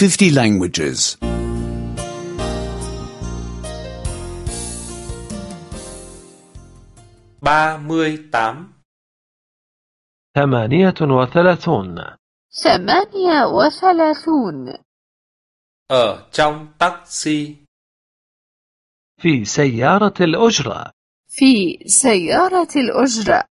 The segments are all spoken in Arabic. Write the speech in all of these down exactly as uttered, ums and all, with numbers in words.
fifty languages. ba mươi tám. ثمانية وثلاثون. ثمانية وثلاثون. Ở trong taxi. في سيارة الأجرة. في سيارة الأجرة.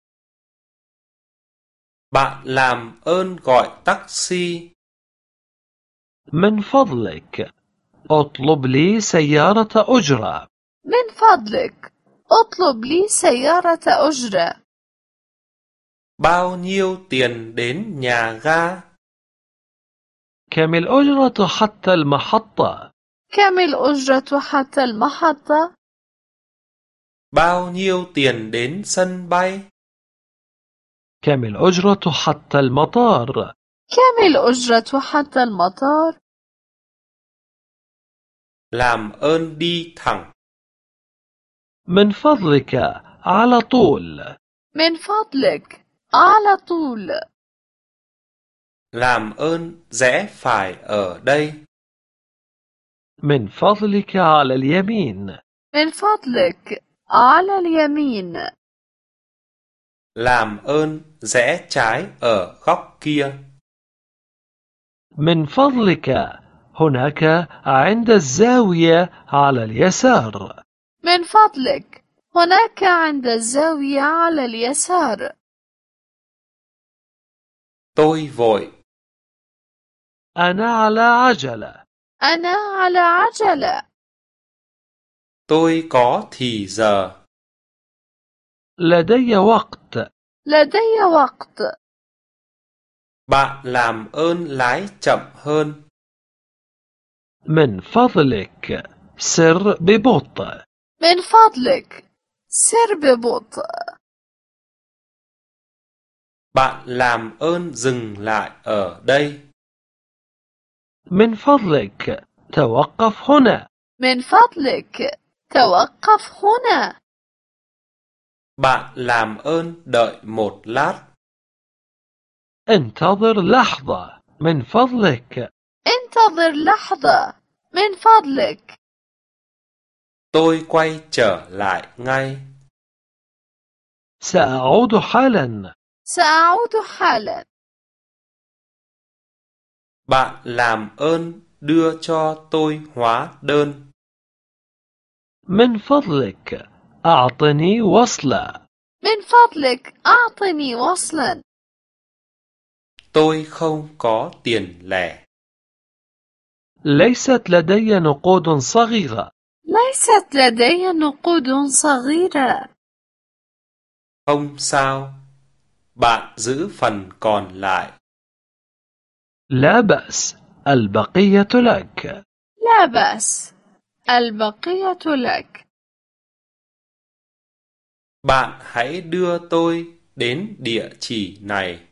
Bạn làm ơn gọi taxi. من فضلك اطلب لي سيارة أجرة. من فضلك اطلب لي سيارة أجرة. Bao nhiêu tiền đến nhà ga? كم الأجرة حتى المحطة؟ كم الأجرة حتى المحطة؟ Bao nhiêu tiền đến sân bay? كم الأجرة حتى المطار؟ كم الأجرة حتى المطار؟ Làm ơn đi thẳng. من فضلك على طول. من فضلك على طول. Làm ơn rẽ phải ở đây. من فضلك على اليمين. من فضلك على اليمين. Làm ơn rẽ trái ở góc kia. من فضلك هناك عند الزاوية على اليسار. من فضلك هناك عند الزاوية على اليسار. Tôi vội. أنا على عجلة. أنا على عجلة. Tôi có thì giờ. لدي وقت. لدي وقت. Bạn làm ơn lái chậm hơn. من فضلك سر ببطء. من فضلك سر ببطء. Bạn làm ơn dừng lại ở đây. من فضلك توقف هنا. من فضلك توقف هنا. Bạn làm ơn đợi một lát. انتظر لحظة من فضلك. انتظر لحظة من فضلك. Tôi quay trở lại ngay. سأعود حالا. سأعود حالا. Bạn làm ơn đưa cho tôi hóa đơn. من فضلك أعطني وصلة. من فضلك أعطني وصلا. Tôi không có tiền lẻ. ليست لدي نقود صغيرة. ليست لدي نقود صغيرة. Không sao. Bạn giữ phần còn lại. لا بأس، البقية لك. لا بأس، البقية لك. Bạn hãy đưa tôi đến địa chỉ này.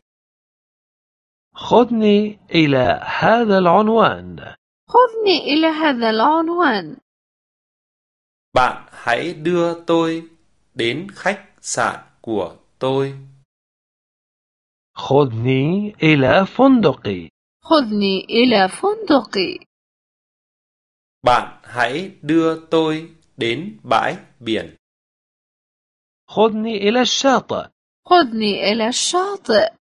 خذني إلى هذا العنوان. خذني إلى هذا العنوان. Bạn hãy đưa tôi đến khách sạn của tôi. خذني إلى فندقي. خذني إلى فندقي. Bạn hãy đưa tôi đến bãi biển. خذني إلى الشاطئ. خذني إلى الشاطئ.